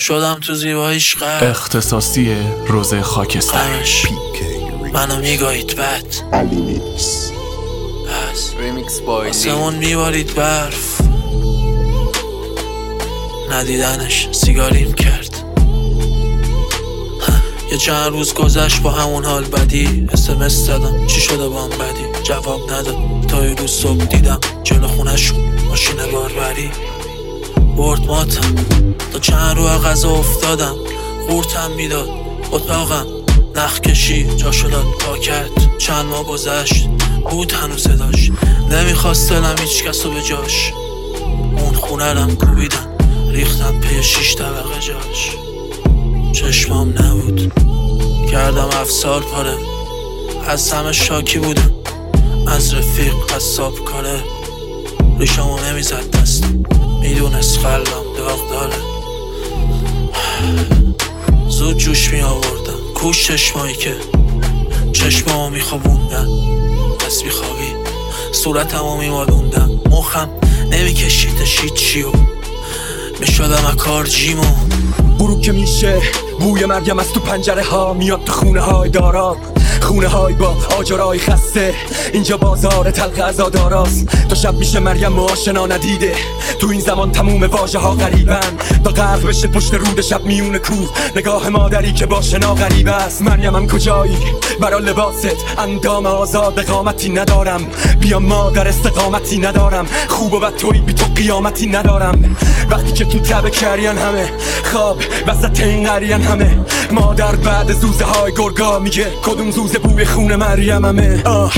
شدم تو زیباییش غرق. اختصاصی روز خاکستر. منو میگایید بد علیمیکس ریمیکس بای آسمون میبارید برف، ندیدنش سیگاریم کرد. یه چند روز گذشت با همون حال بدی. SMS دادم چی شده با هم بدی، جواب نداد تا یه روز صبح دیدم جلو خونه‌شون ماشین باربری برد ماتم. تا چند رو غذا افتادم، قورتم میداد اتاقم، نخ کشی جاشو داد پا کرد. چند ماه گذشت بود هنوز داشت، نمیخواست دلم هیچ کسو به جاش. اون خونه رم کوبیدن ریختم پی 6 طبقه جاش. چشمام نبود کردم افسار پاره، از همه شاکی بودم، از رفیق قصاب کاره. ریشمو نمیزد دستم، میدونست قلبم داغ داره. زود جوش می آوردم کوش چشمایی که چشمامو میخوابوندن. دست بیخوابی صورتمو میمالوندم، مخم نمیکشیدش هیچیو، میشدم اکار جیمو. غروب که میشه بوی مریم از تو پنجره ها میاد تو خونه های دارام، خونه های با آجرای خسته. اینجا بازار تلخ عزاداراست، تا شب میشه مریم آشنا ندیده. تو این زمان تموم واژه ها غریبن، تا غرق بشه پشت رود شب میون کوه. نگاه مادری که با شنا غریب است. مریمم کجایی برا لباست، اندام آزاد قامتی ندارم. بیا مادر استقامتی ندارم، خوب و بد توی بی تو قیامتی ندارم. وقتی که تو تب کریان همه خواب وسط این قریان همه، مادر بعد زوزه های گرگا میگه کدوم زوزه بوی خون مریممه.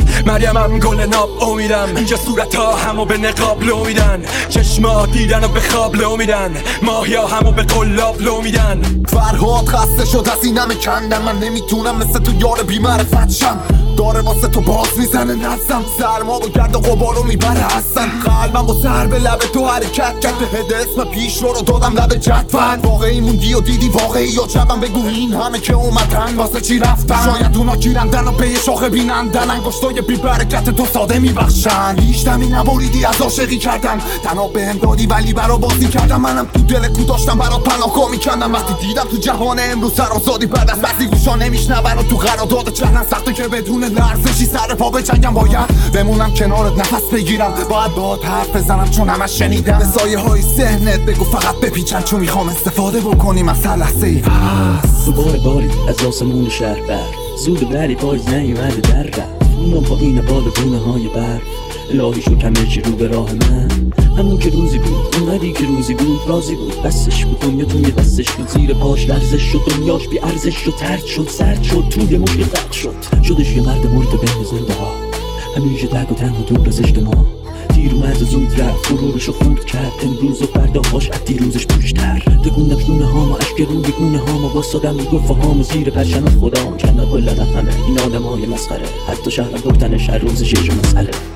مریمم گل ناب امیدم، اینجا صورت ها همو به نقاب لو میدن، چشما دیدن و به خواب لو میدن، ماهیا همو به قلاب لو میدن. فرهاد خسته شد از اینم کندن، من نمیتونم مثل تو یار بی‌معرفت شم. داره واسه تو باز میزنه نفسم، سرما و گرد و غبارو میبره هستن. قلبم با سر به لب تو حرکت کرد، هد اسم پیش رو دادم لب جدول. واقعی موندی و دیدی واقعی یا جبم، بگو این همه که اومدن واسه چی رفتن. شاید اونا گیرندن و به یه شاخه بینندن، انگشتای بی برکت تو ساده میبخشن. هیچ دمی نبریدی از عاشقی کردن، تنها بهم دادی ولی برا بازی کردم. منم تو دل کو داشتم برات پناهگاه میکندم. وقتی دیدم تو جهان امروز سرآزادی بعد از بعضی گوشا نمیشنون و تو قرارداد چرخن سخته که بدون لرزشی سر پا بجنگم. باید بمونم کنارت نفس بگیرم، باید باهات حرف بزنم چون همش شنیدم. به سایه های ذهنت بگو فقط بپیچن، چون میخوام استفاده بکنیم از هر لحظه ای. دوباره باری از آسمون شهر برف، زود بری پاییز نیومده در رفت. میام پایین بال گونه های برف، الهی شو کمرچی رو به راه من. همون که روزی بود اونقدی که روزی بود راضی بود، بسش بود دنیا توی بسش بود، زیر پاش لرزش شد، دنیاش بی ارزش شد، ترد شد، سرد شد، توی مشکل قد شد. شدش یه مرد مرد بین زنده ها، همیشه تک و تنها دور از اجتماع. دیر اومد و زود رفت، غرورشو خورد کرد، امروز و فردا باش از دیروزش پوشتر. تکوندم شونه هامو اشک روی گونه هامو، واسادم رو گفاهامو زیر پرچم خدام. کندم کلن همه این آدمای مسخره، حتی شهرم گفتنش هر روز شیش مسئله.